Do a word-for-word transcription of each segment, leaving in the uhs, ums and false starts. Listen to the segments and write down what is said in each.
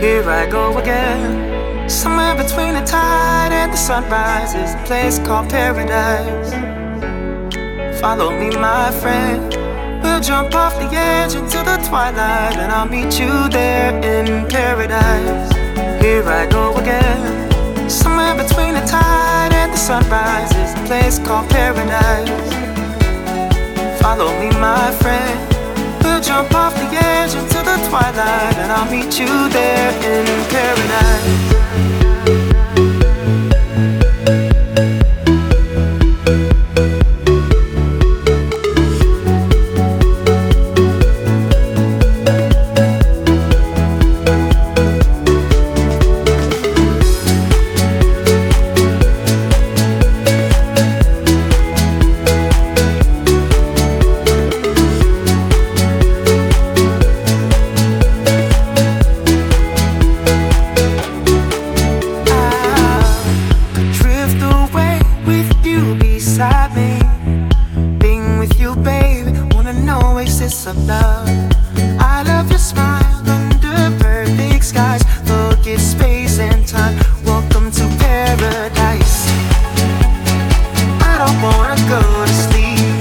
Here I go again. Somewhere between the tide and the sunrise is a place called paradise. Follow me, my friend. We'll jump off the edge into the twilight, and I'll meet you there in paradise. Here I go again. Somewhere between the tide and the sunrise is a place called paradise. Follow me, my friend. We'll jump off the edge into the twilight, and I'll meet you there in paradise. Of love, I love your smile under perfect skies. Forget space and time. Welcome to paradise. I don't wanna go to sleep.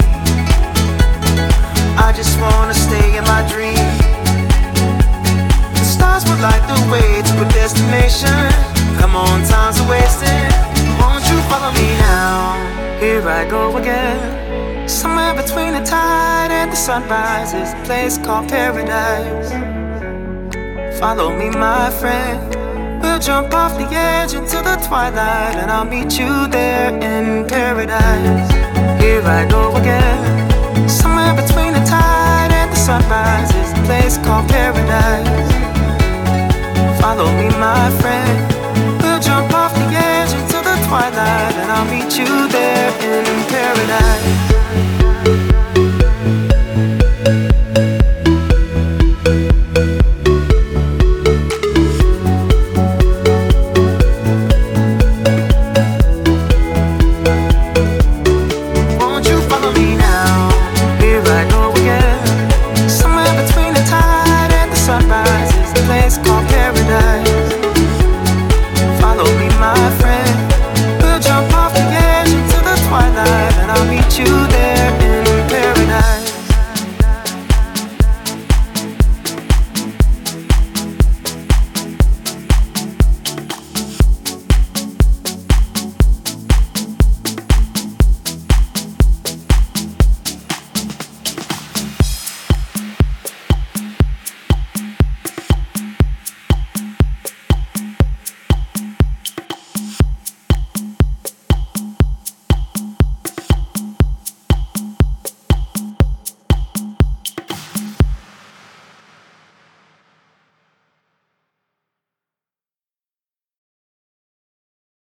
I just wanna stay in my dream. The stars will light the way to a destination. Come on, time's a wasting. Won't you follow me now? Here I go again. Somewhere between the tide and the sunrise is a place called paradise. Follow me, my friend. We'll jump off the edge into the twilight, and I'll meet you there in paradise. Here I go again. Somewhere between the tide and the sunrise is a place called paradise. Follow me, my friend. We'll jump off the edge into the twilight, and I'll meet you there